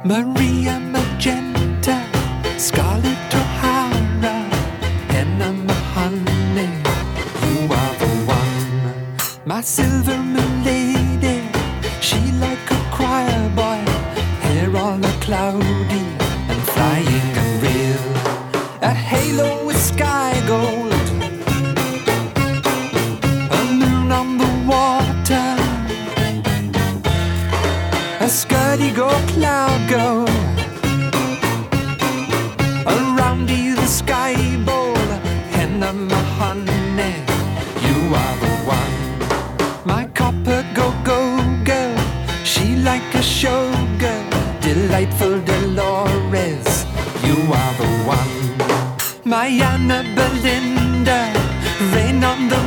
Maria Magenta, Scarlet O'Hara, and I'm a honey. You are the one, my silver moon lady. She like a choir boy, hair all cloudy and flying unreal. A halo with sky gold, a moon on the water, a skirty go cloud go. Around you the sky bowl, and I'm a honey. You are the